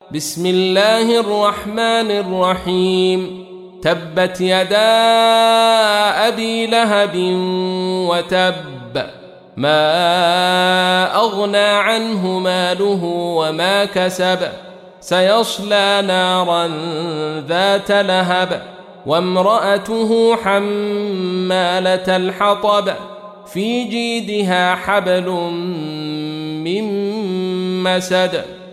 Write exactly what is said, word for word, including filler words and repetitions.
بسم الله الرحمن الرحيم تبت يدا أبي لهب وتب ما أغنى عنه ماله وما كسب سيصلى نارا ذات لهب وامرأته حمالة الحطب في جيدها حبل من مسد